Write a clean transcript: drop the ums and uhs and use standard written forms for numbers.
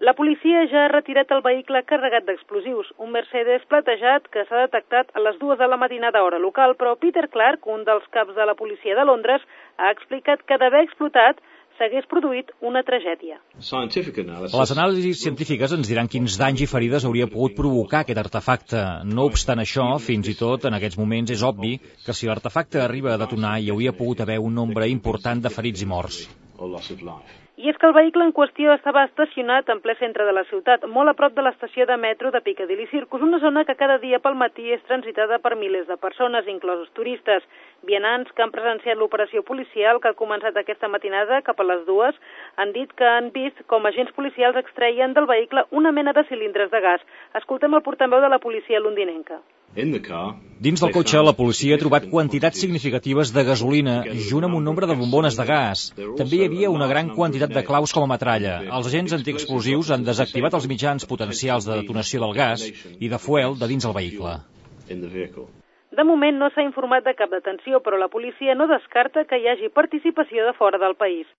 La policia ja ha retirat el vehicle carregat d'explosius, un Mercedes platejat que s'ha detectat a les 2 de la matinada hora local, però Peter Clark, un dels caps de la policia de Londres, ha explicat que d'haver explotat s'hagués produït una tragèdia. Les anàlisis científiques ens diran quins danys i ferides hauria pogut provocar aquest artefacte. No obstant això, fins i tot en aquests moments és obvi que si l'artefacte arriba a detonar hi hauria pogut haver un nombre important de ferits i morts. I és que el vehicle en qüestió estava estacionat en ple centre de la ciutat, molt a prop de l'estació de metro de Piccadilly Circus, una zona que cada dia pel matí és transitada per milers de persones, inclosos turistes. Vianants que han presenciat l'operació policial que ha començat aquesta matinada cap a les 2 han dit que han vist com agents policials extreien del vehicle una mena de cilindres de gas. Escoltem el portaveu de la policia londinenca. Dins del cotxe, la policia ha trobat quantitats significatives de gasolina, junt amb un nombre de bombones de gas. També hi havia una gran quantitat de claus com a metralla. Els agents antiexplosius han desactivat els mitjans potencials de detonació del gas i de fuel de dins el vehicle. De moment no s'ha informat de cap detenció, però la policia no descarta que hi hagi participació de fora del país.